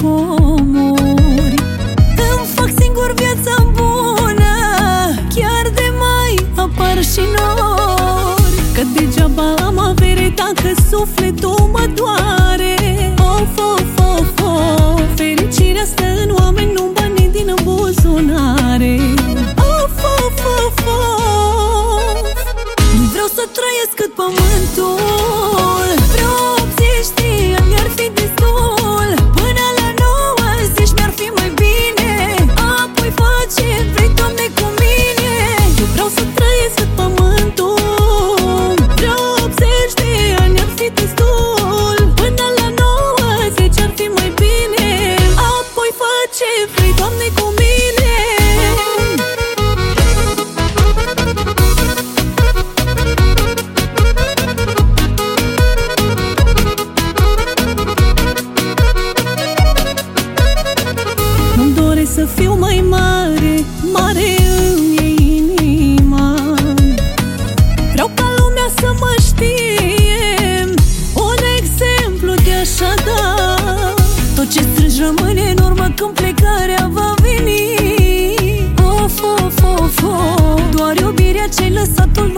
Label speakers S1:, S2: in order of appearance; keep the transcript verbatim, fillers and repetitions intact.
S1: comori. Îmi fac singur viața bună, chiar de mai apar și nori. Că degeaba am avere dacă sufletul mă doare. Of, of, of, of, fericirea stă în oameni, nu banii din buzunare. Of, of, of, of, nu vreau să trăiesc cât pământul. Vreo optzeci de ani mi-ar fi destul. Până la nouăzeci mi-ar fi mai bine. Apoi face vrei, Doamne, cu mine. Eu vreau să trăiesc cât pământul. Vreo optzeci de ani ar fi destul. Până la nouăzeci ar fi mai bine. Apoi face vrei, Doamne, cu mine. Îmi doresc să fiu mai mare, mare îmi e inima. Vreau ca lumea să mă știe, un exemplu de așa da. Tot ce strângi rămâne în urmă când plecarea va veni. Of, of, of, of, doar iubirea ce-ai lăsat-o